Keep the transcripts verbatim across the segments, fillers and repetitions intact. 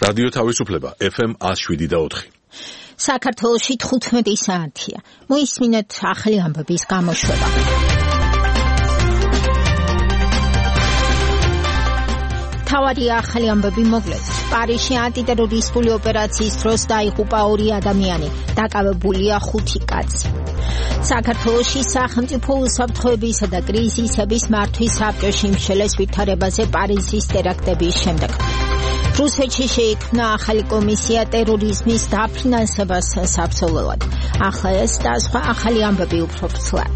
რადიო თავისუფლება ეფ ემ one oh seven point four. საქართველოში თხუთმეტი საათია. მოისმინეთ ახალი ამბების გამოშვება. თავარი ახალი ამბები მოკლედ. პარიზში ანტიტერორისტული ოპერაციის დროს დაიღუპა ორი ადამიანი, დაკავებულია ხუთი კაცი. საქართველოში სახელმწიფო უსაფრთხოებისა და კრიზისების მართვის საბჭოში მშელეს ვითარებაზე პარიზის ტერაქტების შემდეგ. რუსეთში შეიქმნა ახალი კომისია ტერორიზმის დაფინანსებას საბრძოლველად. ახლა ეს და სხვა ახალი ამბები უფრო ფრთლად.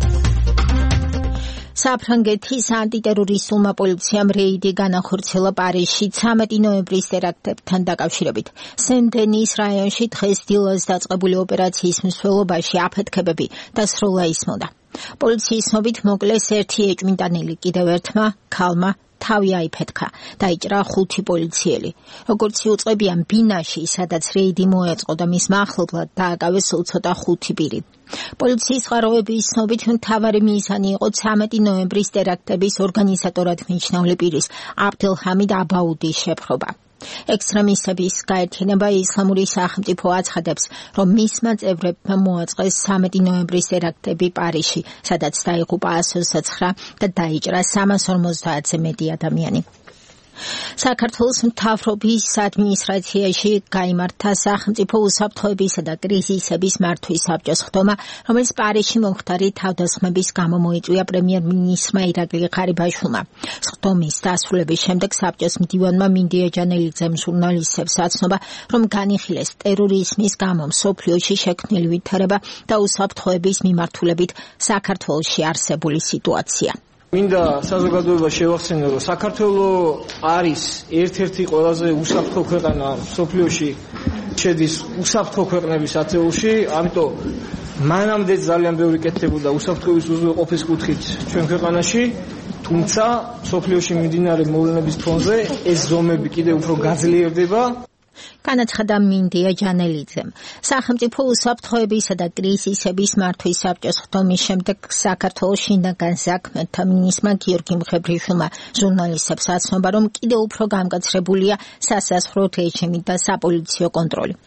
საფრანგეთის ანტიტერორისტულმა პოლიციამ რეიდი განახორციელა პარიზში ცამეტი ნოემბრის ტერაქტებთან დაკავშირებით. სენ-დენის რაიონში დღეს დილას დაწყებული ოპერაციის მსვლელობაში აფეთქებები და სროლა ისმოდა. პოლიციის ცნობით მოკლეს ერთი ეჭვმიტანილი, კიდევ ერთმა ქალმა თავი აიფეთქა, დაიჭრა ხუთი პოლიციელი. როგორც იუწყებიან ბინაში, სადაც რეიდი მოეწყო და მის მახლობლად დააკავეს სულ ცოტა ხუთი პირი. პოლიციის წყაროების ცნობით მთავარი მიზანი იყო ცამეტი ნოემბრის ტერაქტების ორგანიზატორად მიჩნეული პირის აბდელჰამიდ აბაუდის შეპყრობა. ექსტრემისტების გაერთიანება ისლამური სახელმწიფო აცხადებს, რომ მისმა წევრებმა მოაწყეს ცამეტი ნოემბრის ტერაქტები პარიზში, სადაც დაიღუპა one oh nine და დაიჭრა three fifty-ზე მეტი ადამიანი. საქართველოს მთავრობის ადმინისტრაციაში გაიმართა სახელმწიფო უსაფრთხოებისა და კრიზისების მართვის საბჭოს ხდომა, რომელიც პარიზში მომხდარი თავდასხმების გამო მოიწვია პრემიერ-მინისტრმა ირაკლი ღარიბაშვილმა. ხდომის დასრულების შემდეგ საბჭოს მდივანმა მინდია ჯანელიძემ ჟურნალისტებს აცნობა, რომ განიხილეს ტერორიზმის გამო მსოფლიოში შექმნილი ვითარება და უსაფრთხოების მიმართულებით საქართველოში არსებული სიტუაცია. მინდა საზოგადოება შევახსენო, რომ საქართველო არის ერთ-ერთი ყველაზე უსაფრთხო ქვეყანა მსოფლიოში, შედის უსაფრთხო ქვეყნების ათეულში, ამიტომ მანამდე ძალიან ბევრი კეთდებოდა უსაფრთხოების უზრუნველყოფის კუთხით ჩვენ ქვეყანაში, თუმცა მსოფლიოში მიმდინარე მოვლენების ფონზე ეს ზომები კიდევ უფრო გაძლიერდება. განაცხადა მინდია ჯანელიძემ. სახელმწიფო უსაფრთხოებისა და კრიზისების მართვის საბჭოს ხდომის შემდეგ საქართველოს შინაგან საქმეთა მინისტრმა გიორგი მხებრიშვილმა ჟურნალისტებს აცნობა, რომ კიდევ უფრო გამკაცრებულია სასაზღვრო რეჟიმი და საპოლიციო კონტროლი.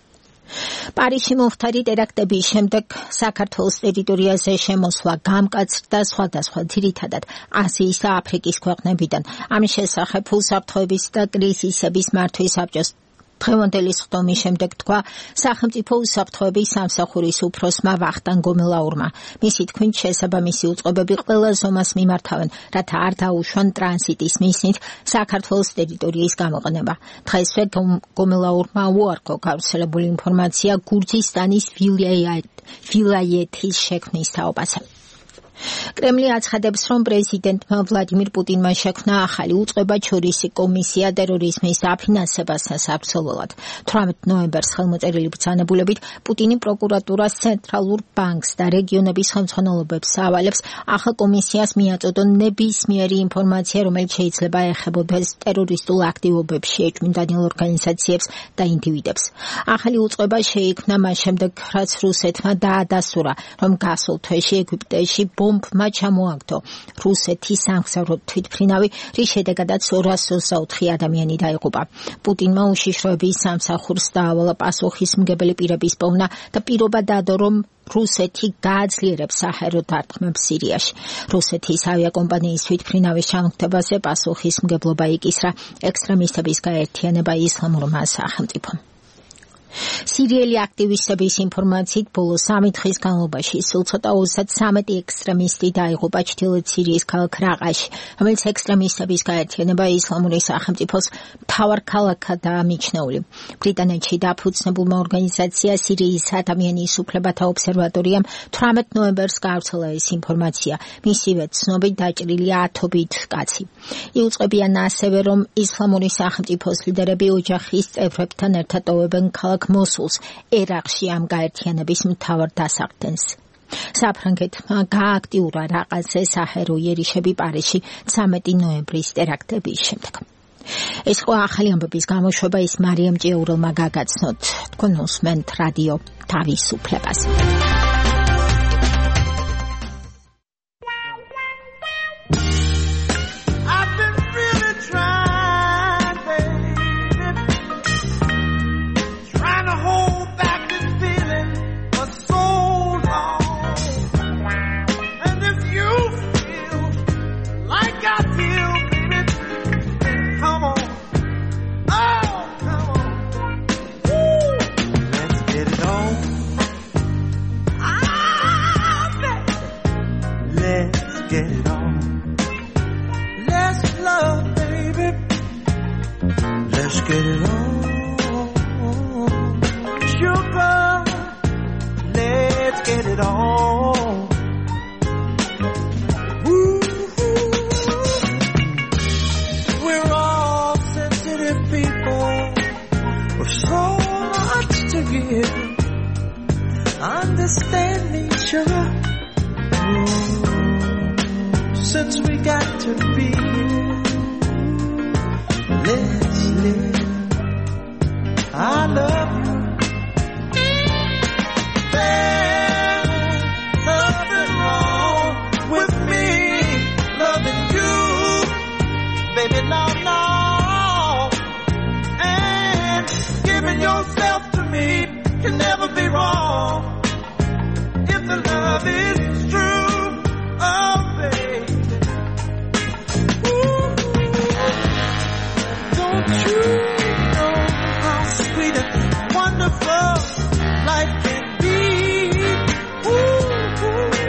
პარიზში მომხდარი ტერაქტების შემდეგ საქართველოს ტერიტორიაზე შემოსვლა გამკაცრდა სხვადასხვა ძირითადად აზიის და აფრიკის ქვეყნებიდან. ამის შესახებ უსაფრთხოების და კრიზისების მართვის საბჭოს დღევანდელი ხდომის შემდეგ თქვა სახელმწიფო უსაფრთხოების სამსახურის უფროსმა ვახტანგ გომელაურმა. მისი თქმით, შესაბამისი უწყებები ყველა ზომას მიმართავენ, რათა არ დაუშვან ტრანზიტის მიზნით საქართველოს ტერიტორიის გამოყენება. დღესვე გომელაურმა უარყო გავრცელებული ინფორმაცია გურძისტანის ვილაიეთის შექმნის თაობაზე. კრემლი აცხადებს, რომ პრეზიდენტმა ვლადიმირ პუტინმა შექმნა ახალი უწყებაჩორისი კომისია ტერორიზმის დაფინანსებასთან საბრძოლველად. თვრამეტ ნოემბერს ხელმოწერილი ბრძანებულებით პუტინი პროკურატურას, ცენტრალურ ბანკს და რეგიონების ხელმძღვანელობებს ავალებს ახალ კომისიას მიაწოდონ ნებისმიერი ინფორმაცია, რომელიც შეიძლება ეხებოდეს ტერორისტულ აქტივობებში ეჭვმიტანილ ორგანიზაციებს და ინდივიდებს. ახალი უწყება შეიქმნა მას შემდეგ, რაც რუსეთმა დაადასტურა, რომ გასულ თვეში ეგვიპტეში ბომბმა ჩამოაგდო რუსეთის სამგზავრო თვითმფრინავი, რის შედეგადაც ორასი ოცდაოთხი ადამიანი დაიღუპა. პუტინმა უშიშროების სამსახურს დაავალა პასუხისმგებელი პირების პოვნა და პირობა დადო, რომ რუსეთი გააძლიერებს საჰაერო დარტყმებს სირიაში. რუსეთის ავიაკომპანიის თვითმფრინავის ჩამოგდებაზე პასუხისმგებლობა იკისრა ექსტრემისტების გაერთიანება ისლამურმა სახელმწიფომ. სირიელი აქტივისტების ინფორმაციით ბოლო სამი დღის განმავლობაში სულ ცოტა ოცდათვრამეტი ექსტრემისტი დაიღუპა ჩრდილოეთ სირიის ქალაქ რაყაში, რომელიც ექსტრემისტების გაერთიანება ისლამური სახელმწიფოს მთავარ ქალაქადაა მიჩნეული. ბრიტანეთში დაფუძნებულმა ორგანიზაცია სირიის ადამიანის უფლებათა ობსერვატორიამ თვრამეტ ნოემბერს გაავრცელა ეს ინფორმაცია. მისივე ცნობით დაჭრილია ათობით კაცი. იუწყებიან ასევე, რომ ისლამური სახელმწიფოს ლიდერები ოჯახის წევრებთან ერთად ტოვებენ ქალაქ მოსულს ერაყში ამ გაერთიანების მთავარ დასახდენს. საფრანგეთმა გააქტიურა რაყაზე საჰაერო იერიშები პარიზში ცამეტი ნოემბრის ტერაქტების შემდეგ. ეს ხო ახალი ამბების გამოშვება ის მარიამ ჭიაურელმა გაგაცნოთ. თქვენ უსმენთ რადიო თავისუფლებას. get it on. Let's love, baby. Let's get it on. Sugar, let's get it on. Ooh, we're all sensitive people with so much to give. Understand me, sugar. Since we got to be here, let's live. I love you. There's nothing wrong with me loving you, baby. No, no. And giving yourself to me can never be wrong if the love is true. Oh, baby. Ooh. Don't you know how sweet and wonderful life can be? Ooh.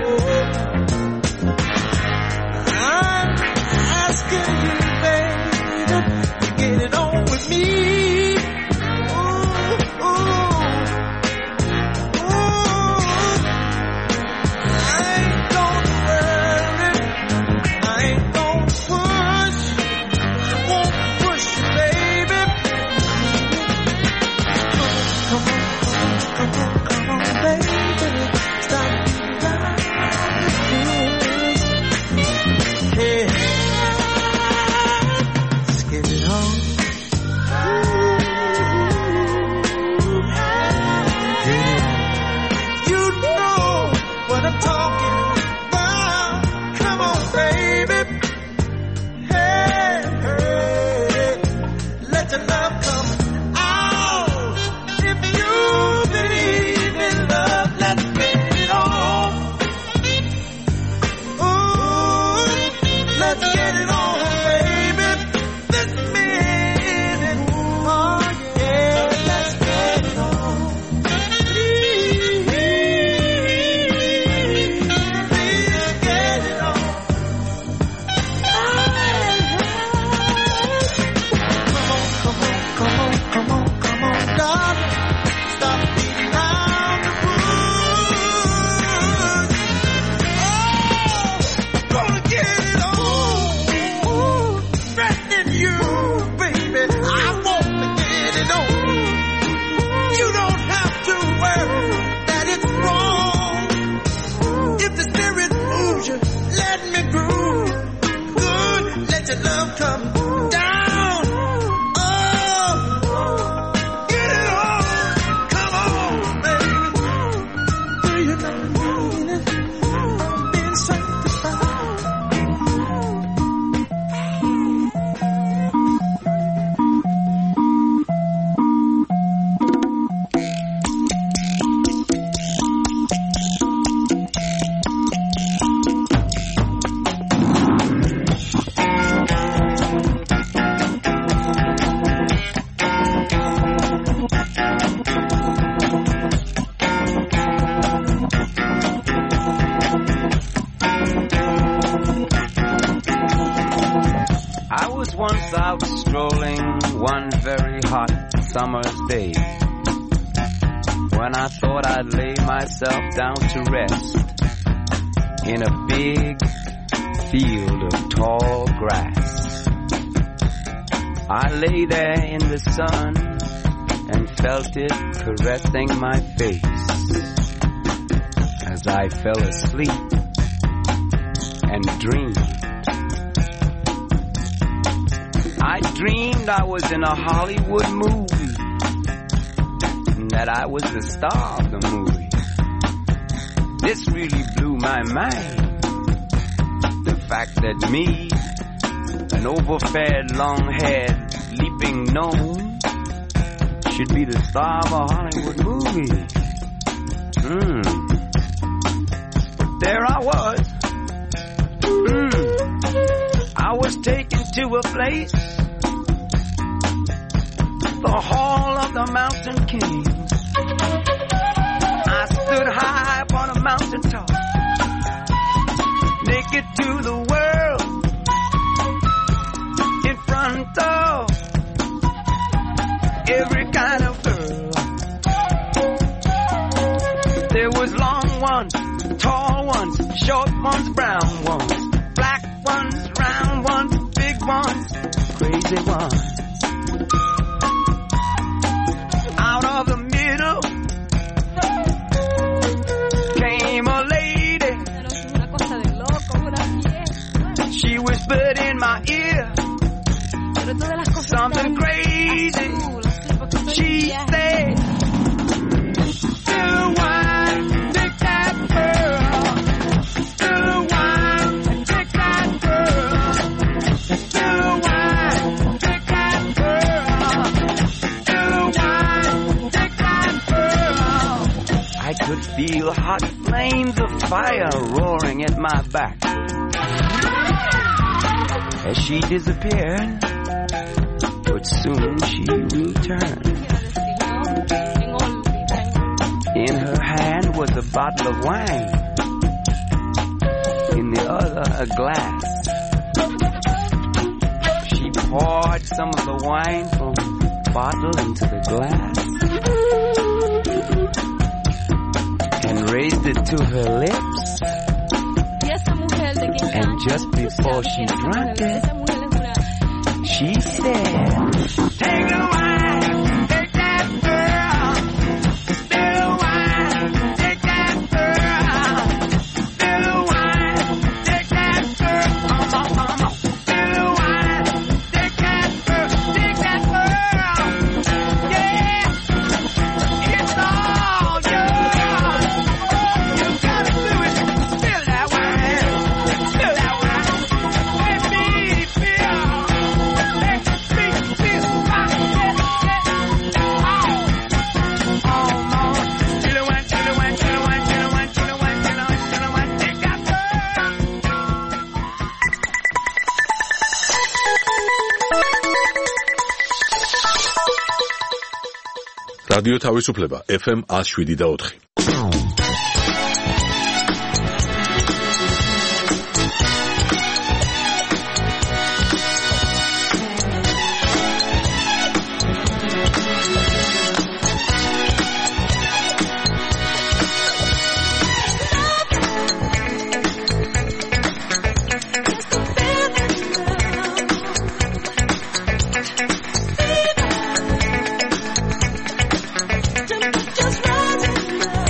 I'm asking you, baby, to get it on with me. Ooh, ooh. Summer's day, when I thought I'd lay myself down to rest in a big field of tall grass. I lay there in the sun and felt it caressing my face as I fell asleep and dreamed. I dreamed I was in a Hollywood movie, that I was the star of the movie. This really blew my mind. The fact that me, an overfed, long-haired, leaping gnome, should be the star of a Hollywood movie. Hmm. But there I was. Hmm. I was taken to a place, the Hall of the Mountain King. I stood high upon a mountain top, naked to brown ones, black ones, round ones, big ones, crazy ones. Out of the middle came a lady. She whispered in my ear something crazy. She said, still wine, take that girl. Still wine, take that girl. Still wine, take that girl. Still wine, take that girl. I could feel hot flames of fire roaring at my back. As she disappeared, but soon she returned. In her hand was a bottle of wine, in the other a glass. She poured some of the wine from the bottle into the glass and raised it to her lips. And just before she drank it, she said, take the wine, take that girl. Still wine, take that girl. Still wine, take that girl. Come on, come on. Still wine, take that girl, take that girl. Yeah, it's all yours. You gotta do it. Spill that wine, spill that wine. Let me feel. რადიო თავისუფლება ეფ ემ one oh seven და four. Just rising.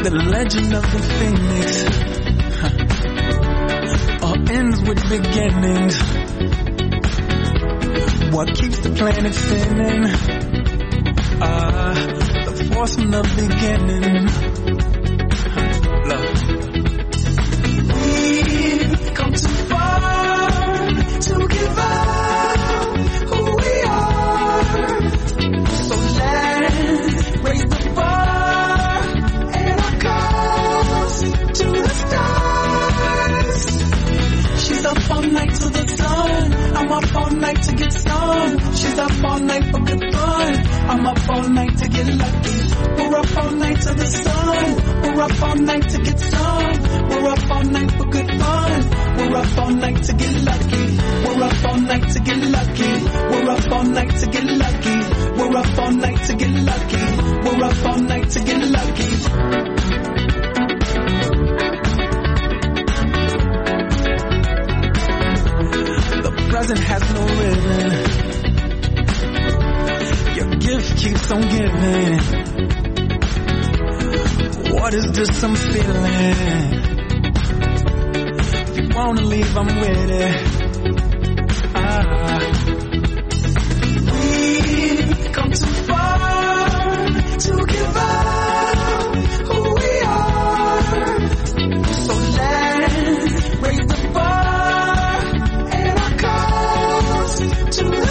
the legend of the phoenix. Huh. All ends with beginnings. What keeps the planet spinning? Ah, uh, the force from the beginning. Huh. Love. We've come too far to give up who we are. So let's raise the bar and our cause to the stars. She's up all night to the sun. I'm up all night to get some. She's up all night for good fun. I'm up all night to get lucky. We're up all night to the sun. We're up all night to get some. We're up all night for good fun. We're up all night to get lucky. We're up all night to get lucky. We're up all night to get lucky. We're up all night to get lucky. We're up all night to get lucky. The present has no ribbon. Your gift keeps on giving. What is this I'm feeling? If you wanna leave, I'm with it. Ah. We've come too far to give up who we are. So let's raise the bar and our cause to the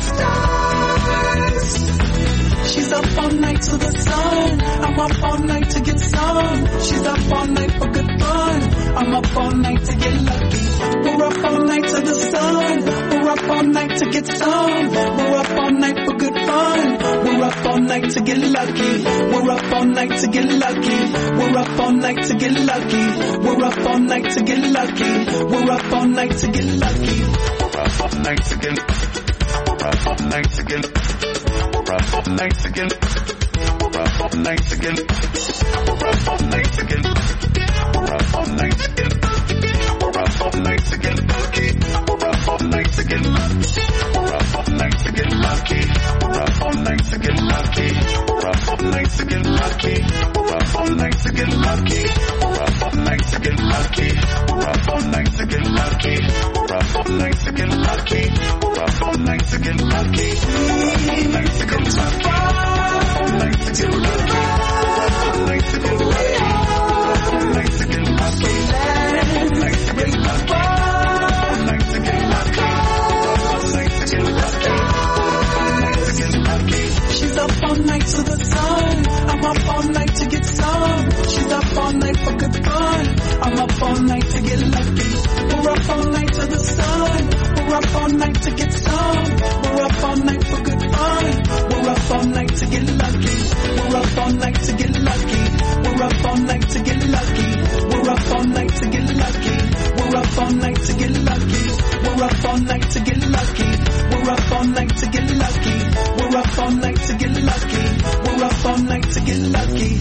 stars. She's up all night to the sun. I'm up all night to get some. She's up all night for good fun. I'm up all night to get lucky. We're up all night to the sun. We're up all night to get some. We're up all night for good fun. We're up all night to get lucky. We're up all night to get lucky. We're up all night to get lucky. We're up all night to get lucky. We're up all night to get lucky. We're up all night to get. We're up all night to get. We're up all night to get. We're up all night to get. We're up all night to get. We're up all night to get. We're up all night to get lucky. We're up all night to get lucky. We're up all night to get lucky. We're up all night to get lucky. We're up all night to get lucky. We're up all night to get lucky. We're up all night to get lucky. We're up all night to get lucky. We're up all night to get lucky. We're up all night to get lucky. We're up all night to get lucky. All night to get lucky. All night to get lucky. All night to get lucky. All night to get lucky. All night to get lucky. All night to get lucky. All night to get lucky. She's up all night to the sun. I'm up all night to get some. She's up all night for good fun. I'm up all night to get lucky. We're up all night to the sun. We're up all night to get some. We're up all night for good fun. We're up all night to get lucky. We're up all night to get lucky. We're up all night to get lucky. We're up all night to get lucky. We're up all night to get lucky. We're up all night to get lucky. We're up all night to get lucky. We're up all night to get lucky. We're up all night to get lucky.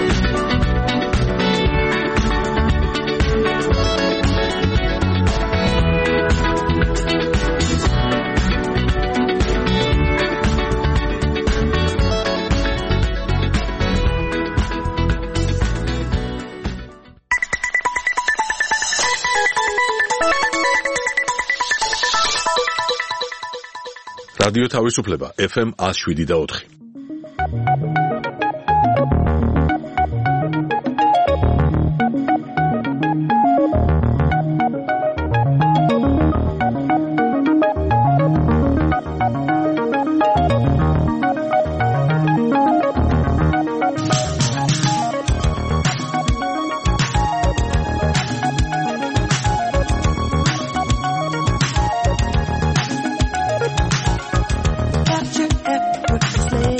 რადიო თავისუფლება ეფ ემ one oh seven და four. Captured effortlessly.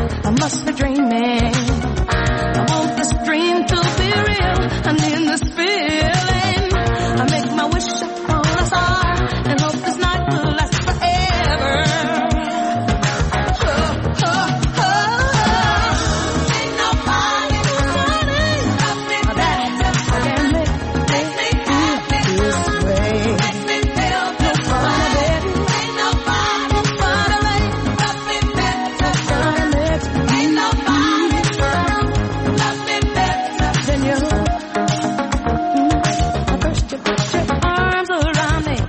I must be dreaming. I want this dream to be real. I need this feeling. I make my wish upon a star and hope this night will last forever. Oh, oh, oh. Ain't nobody love me better. I can make, make me happy this way. Make me feel this way. Ain't nobody, nobody love me better. Ain't nobody love me better than you. First you put your arms around me,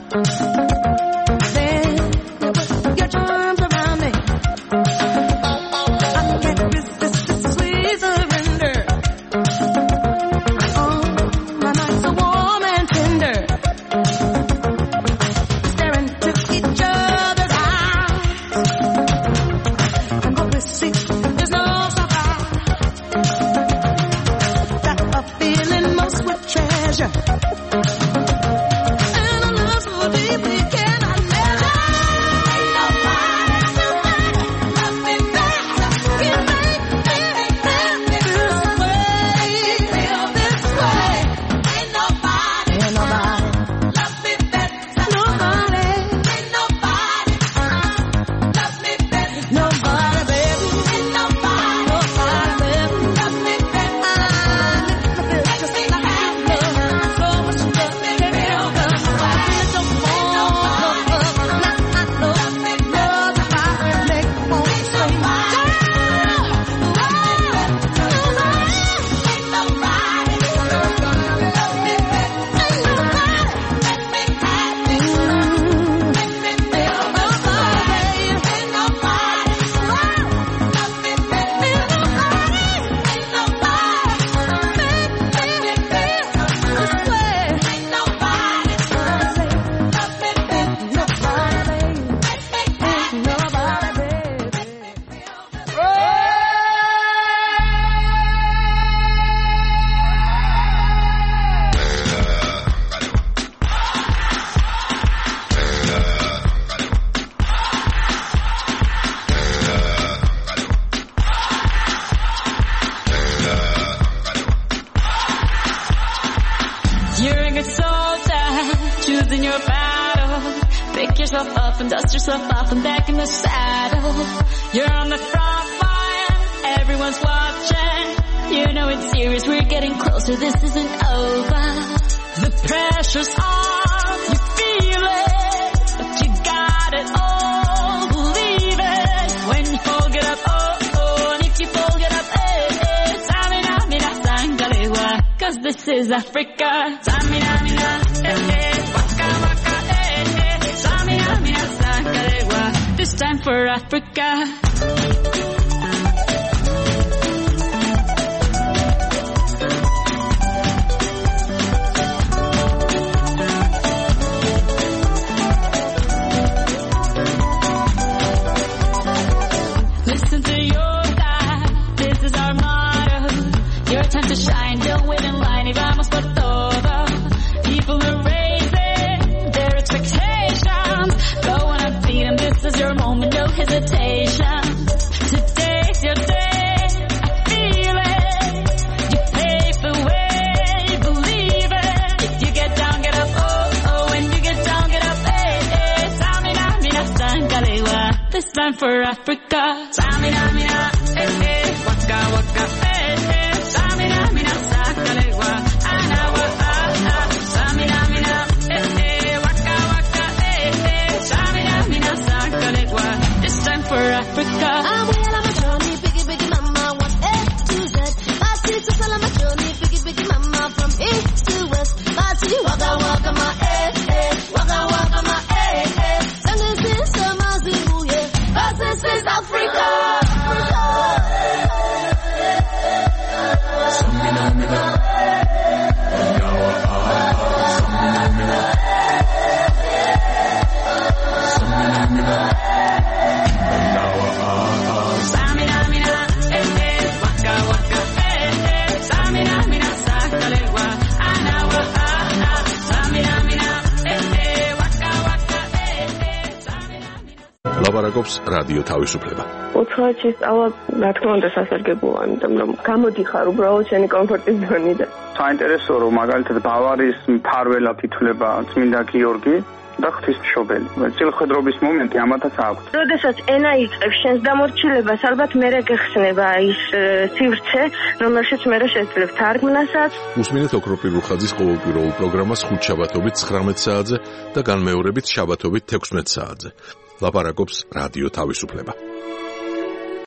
then you put your charms around me. I can't resist this sweet surrender. Oh, my nights are warm and tender, staring into each other's eyes, and what we see is no surprise. That a feeling most would treasure. And a love so deep we cannot measure. Ain't nobody, nobody love me better. You make me feel this way, feel this way. Ain't nobody, ain't nobody love me better. Nobody, ain't nobody love me better. Nobody, baby, ain't nobody, nobody, baby, love me better. Just like I have love, so much love me feel this way. Don't want love, not I know, love me better. Make more say my ain't nobody love me better. Ain't nobody make me happy. Make me feel this way. Ain't nobody love me better. Ain't nobody, ain't nobody make me feel this way. Ain't nobody love me better. Nobody, ain't nobody, baby. You're a good soldier, choosing your battle. Pick yourself up and dust yourself off and back in the saddle. You're on the front line, everyone's watching. You know it's serious, we're getting closer, this isn't over. The pressure's on, you feel it, but you got it all, believe it. When you fold it up, oh, oh, and if you fold it up, eh, eh, Samina, mina, sangalewa, cause this is Africa. Samina, mina, eh, eh, waka, waka, eh, eh, Samina, mina, sangalewa, this time for Africa. Listen to your God, this is our motto. Your time to shine, don't wait in line, y vamos por todo. People are raising their expectations. Go on and beat them, this is your moment, no hesitation. Today's your day, I feel it. You pave the way, believe it. If you get down, get up, oh, oh. When you get down, get up, eh, eh. Samina, mina, sangalewa, this time for Africa. Samina, mina, eh, eh. Waka, waka, eh, eh. Samina, mina, sangalewa, anawa, ah, ah. Samina, mina, eh, eh. Waka, waka, eh, eh. Samina, mina, sangalewa, this time for Africa. I'm well on my journey, biggie, biggie mama, one A to Z. My sister's all on my journey, biggie, biggie mama, from east to west. My city, waka, waka, my eh, eh. Waka, waka, my eh, eh. Singing this, my Zulu, yeah. 'Cause this is Africa. Africa. ლაპარაკობს რადიო თავისუფლება. უცხოეთში სწავლა, რა თქმა უნდა, სასარგებლოა, იმიტომ რომ გამოდიხარ უბრალოდ შენი კომფორტის ზონიდან. საინტერესოა, რომ მაგალითად ბავარიის მფარველად ითვლება წმინდა გიორგი და ღვთისმშობელი. წილხედრობის მომენტი ამათაც აქვს. როდესაც ენა იწყებს შენს დამორჩილებას, ალბათ მერე გეხსნება ის სივრცე, რომელშიც მერე შეძლებ თარგმნასაც. უსმინეთ ოქროპირ რუხაძის ყოველკვირეულ პროგრამას ხუთშაბათობით ცხრამეტ საათზე და განმეორებით შაბათობით თექვსმეტ საათზე. ლაპარაკობს რადიო თავისუფლება.